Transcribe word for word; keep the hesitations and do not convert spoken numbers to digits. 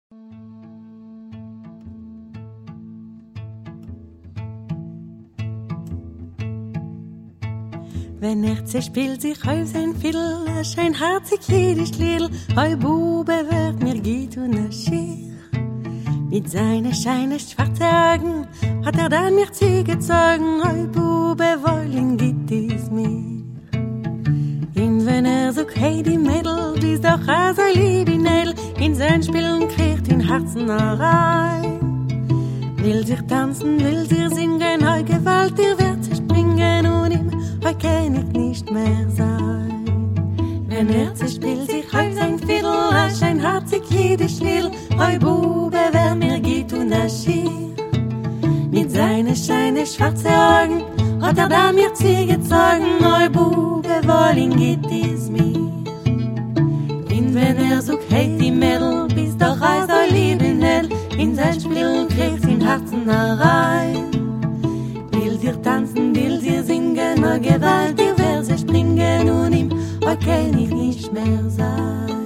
Wenn er zerspielt sich auf sein Fiddle, schein herzig jüdisch Liedl, heu Bube wird mir geht und er schier. Mit seinen scheinen schwarzen Augen hat er dann mir zugezogen, heu Bube wollen geht es mir. Und wenn er so hey die Mädel, die ist doch auch so lieb in Nädel, in sein Spielen kriegt ihn Herzen rein. Will sich tanzen, will sich singen, heu Gewalt, ihr wird sich springen und ihm heu kann ich nicht mehr sein. Wenn er zerspielt sich auf sein Fiddle, er schein herzig jüdisch Liedl, heu Bube, wer mir geht und er schier. Mit seinen scheinen schwarzen Augen hat er da mir zugezogen, heu Bube, wohin geht es mir? Und wenn er so hey die Mädel, bist doch auch so lieb in Nädel, in sein Spiel kriegt ihn Herzen rein. Will dir tanzen, will dir singen, oh Gewalt, dir Verse springen und ihm, oh kann ich nicht mehr sein.